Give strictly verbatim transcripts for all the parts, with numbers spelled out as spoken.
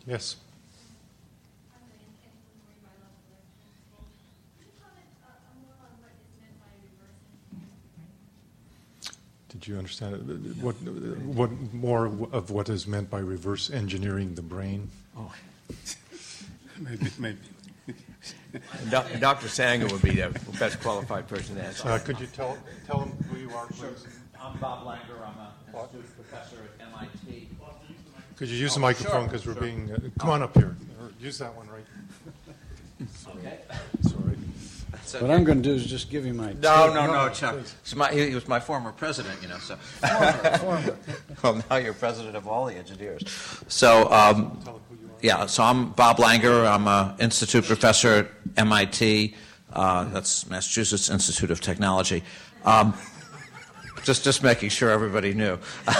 Yes. Did you understand it? What, what more of what is meant by reverse engineering the brain? Oh, Maybe, maybe. Do- Doctor Sanger would be the best qualified person to answer. Uh, could you tell tell them who you are, please? I'm Bob Langer. I'm an institute professor at M I T. Could you use the Oh, microphone sure, because we're sure. being? Uh, come on up here. Or use that one, right? Okay. Sorry. What I'm going to do is just give you my No, no, no, Chuck. It's my, he was my former president, you know. So. Well, now you're president of all the engineers. So, um, yeah. So I'm Bob Langer. I'm an institute professor at M I T. Uh, that's Massachusetts Institute of Technology. Um, just, just making sure everybody knew.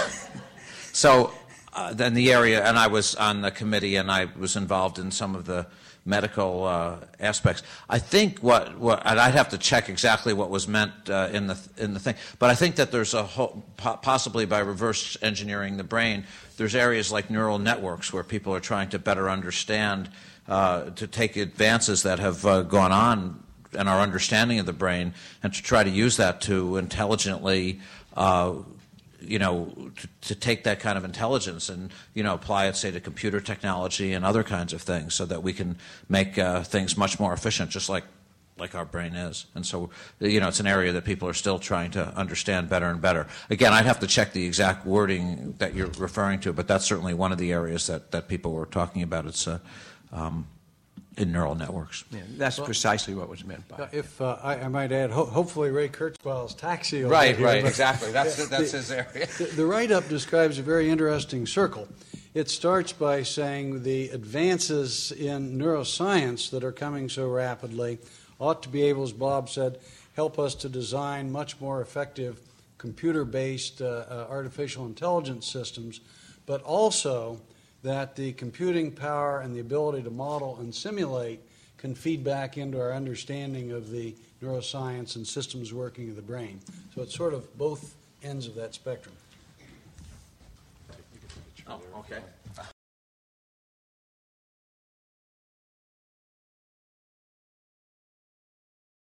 So, uh, then the area, and I was on the committee, and I was involved in some of the medical uh, aspects. I think what, what, and I'd have to check exactly what was meant uh, in the in the thing, but I think that there's a whole, possibly by reverse engineering the brain, there's areas like neural networks where people are trying to better understand, uh, to take advances that have uh, gone on in our understanding of the brain, and to try to use that to intelligently uh, you know, to, to take that kind of intelligence and, you know, apply it, say, to computer technology and other kinds of things so that we can make uh, things much more efficient, just like, like our brain is. And so, you know, it's an area that people are still trying to understand better and better. Again, I'd have to check the exact wording that you're referring to, but that's certainly one of the areas that, that people were talking about. It's uh, um, in neural networks. Yeah, that's well, precisely what was meant by it. If uh, I, I might add, ho- hopefully Ray Kurzweil's taxi over Right, here, right, but exactly. That's, that's the, his area. The, the write-up describes a very interesting circle. It starts by saying the advances in neuroscience that are coming so rapidly ought to be able, as Bob said, help us to design much more effective computer-based uh, uh, artificial intelligence systems, but also that the computing power and the ability to model and simulate can feed back into our understanding of the neuroscience and systems working of the brain. So it's sort of both ends of that spectrum. Oh, okay.